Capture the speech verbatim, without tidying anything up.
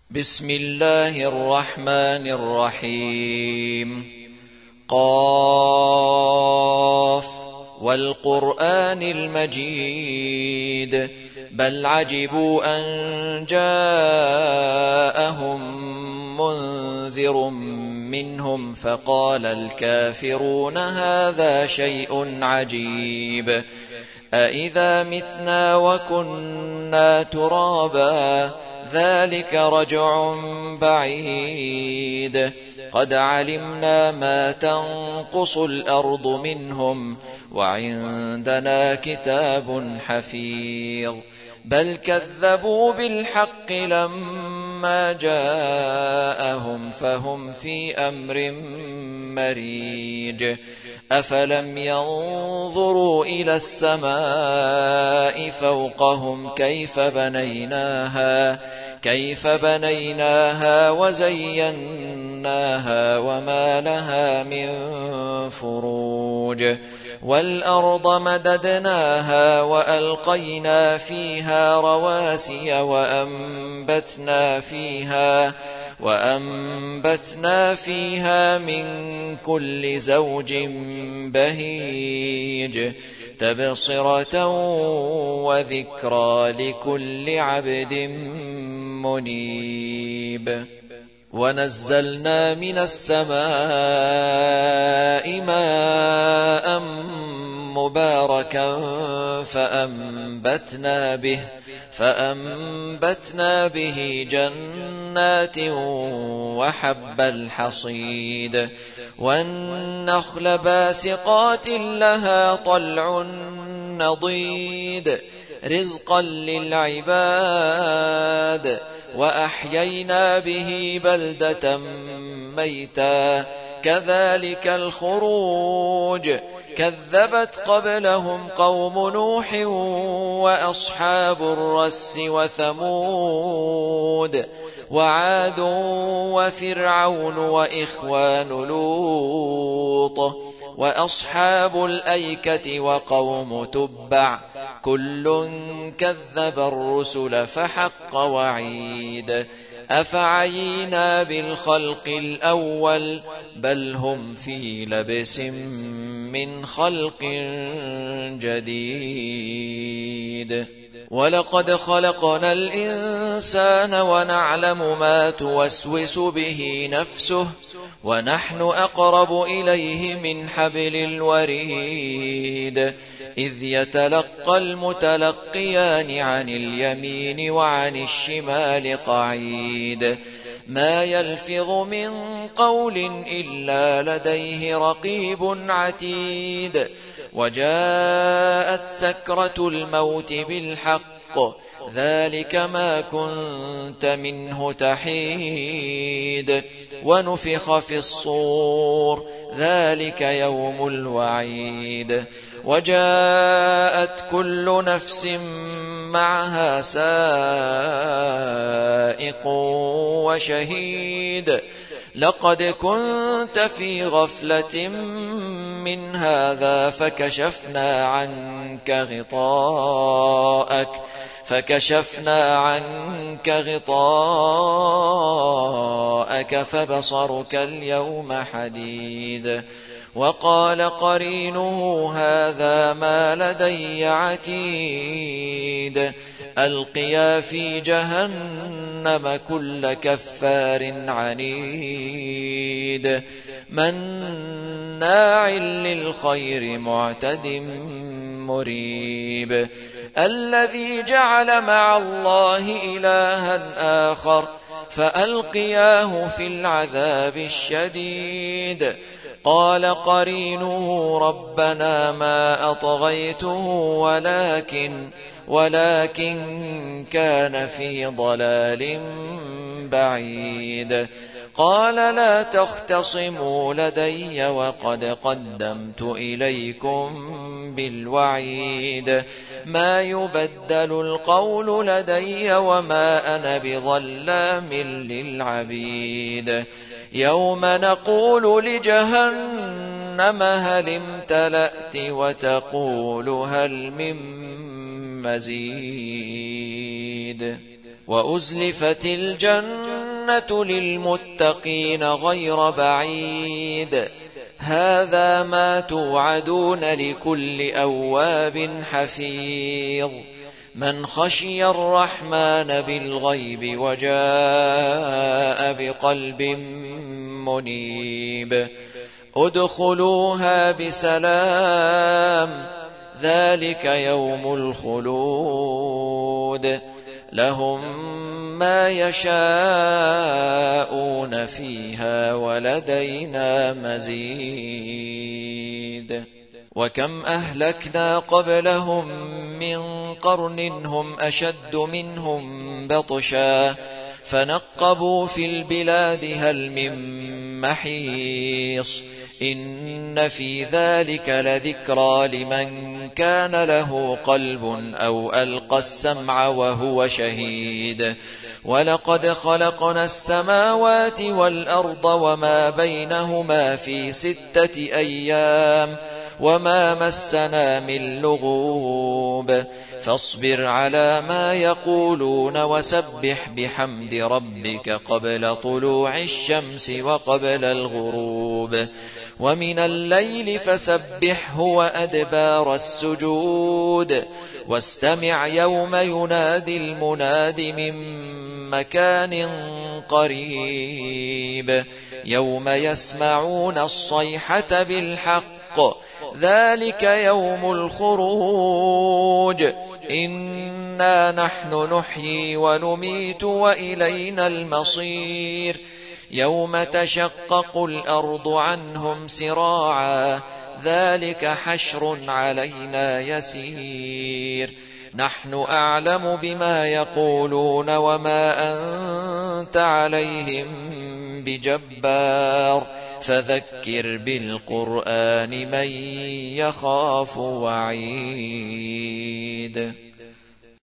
بسم الله الرحمن الرحيم. قاف والقرآن المجيد بل عجبوا أن جاءهم منذر منهم فقال الكافرون هذا شيء عجيب أإذا متنا وكنا ترابا ذلك رجع بعيد قد علمنا ما تنقص الأرض منهم وعندنا كتاب حفيظ بل كذبوا بالحق لما جاءهم فهم في أمر مريج أفلم ينظروا إلى السماء فوقهم كيف بنيناها كيف بنيناها وزيناها وما لها من فروج والأرض مددناها وألقينا فيها رواسي وأنبتنا فيها وأنبتنا فيها من كل زوج بهيج تبصرة وذكرى لكل عبد منيب ونزلنا من السماء ماء مباركا فأنبتنا به فأنبتنا به جنات وحب الحصيد والنخل باسقات لها طلع نضيد رزقا للعباد وأحيينا به بلدة ميتا كذلك الخروج كذبت قبلهم قوم نوح وأصحاب الرس وثمود وعاد وفرعون وإخوان لوط وأصحاب الأيكة وقوم تبع كل كذب الرسل فحق وعيد أفعينا بالخلق الأول بل هم في لبس من خلق جديد ولقد خلقنا الإنسان ونعلم ما توسوس به نفسه ونحن أقرب إليه من حبل الوريد إذ يتلقى المتلقيان عن اليمين وعن الشمال قعيد ما يلفظ من قول إلا لديه رقيب عتيد وجاءت سكرة الموت بالحق ذلك ما كنت منه تحيد ونفخ في الصور ذلك يوم الوعيد وجاءت كل نفس معها سائق وشهيد لقد كنت في غفلة من هذا فكشفنا عنك غطاءك فكشفنا عنك غطاءك فبصرك اليوم حديد وقال قرينه هذا ما لدي عتيد ألقيا في جهنم كل كفار عنيد مناع للخير معتد مريب الذي جعل مع الله إلها آخر فألقياه في العذاب الشديد قال قرينه ربنا ما أطغيته ولكن ولكن كان في ضلال بعيد قال لا تختصموا لدي وقد قدمت إليكم بالوعيد ما يبدل القول لدي وما أنا بظلام للعبيد يوم نقول لجهنم هل امتلأت وتقول هل من مزيد وأزلفت الجنة للمتقين غير بعيد هذا ما توعدون لكل أواب حفيظ من خشي الرحمن بالغيب وجاء بقلب منيب ادخلوها بسلام ذلك يوم الخلود لهم ما يشاءون فيها ولدينا مزيد وكم أهلكنا قبلهم من قرن هم أشد منهم بطشا فنقبوا في البلاد هل من محيص إن في ذلك لذكرى لمن كان له قلب أو ألقى السمع وهو شهيد ولقد خلقنا السماوات والأرض وما بينهما في ستة أيام وما مسنا من لغوب فاصبر على ما يقولون وسبح بحمد ربك قبل طلوع الشمس وقبل الغروب ومن الليل فسبحه وأدبار السجود واستمع يوم ينادي المناد من مكان قريب يوم يسمعون الصيحة بالحق ذلك يوم الخروج إنا نحن نحيي ونميت وإلينا المصير يوم تشقق الأرض عنهم سراعا ذلك حشر علينا يسير نحن أعلم بما يقولون وما أنت عليهم بجبار فذكر بالقرآن من يخاف وعيد